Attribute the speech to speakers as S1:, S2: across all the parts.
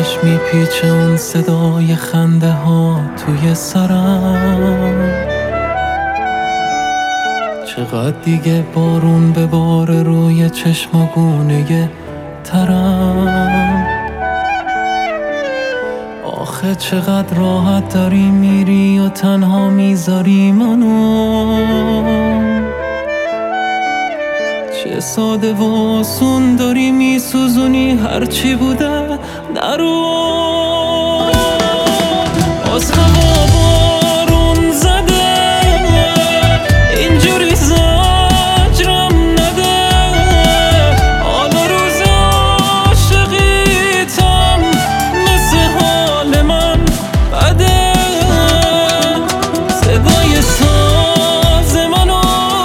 S1: دلش میپیچه اون صدای خنده ها توی سرم. چقدر دیگه بارون بباره روی چشم و گونه ترم. آخه چقدر راحت داری میری و تنها میذاری منو. چه ساده و آسون داری میسوزونی هرچی بوده نرو. باز هوا بارون زده اینجوری زجرم نده. حال و روز عاشقیتم مثل حال من بده. صدای ساز منو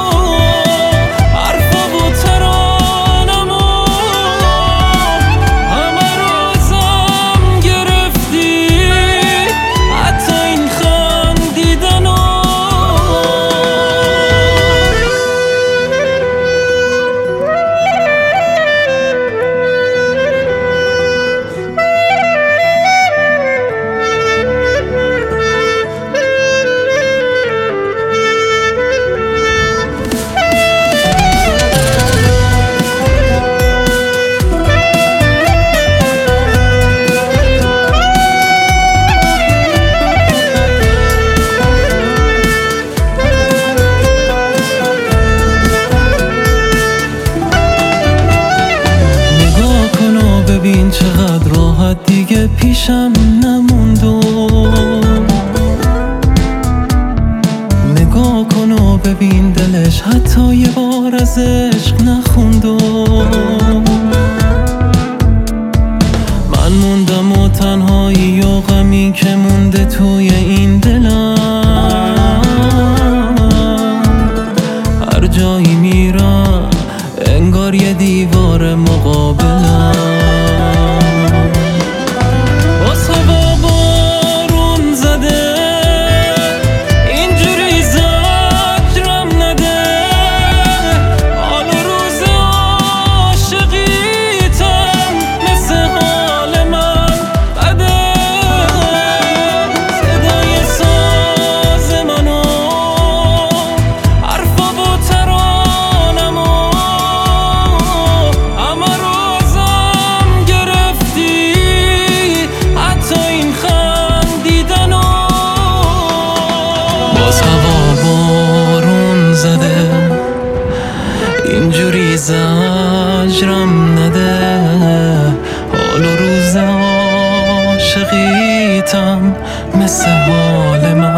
S1: ببین چقدر راحت دیگه پیشم نموند. نگاه کن و ببین دلش حتی یه بار از عشق نخوند. من موندم و تنهایی و غمی که مونده توی این دلم. هر جایی میرم انگار یه دیوار مقابلم. اینجوری زجرم نده. حال و روز عاشقیتم مثل حال من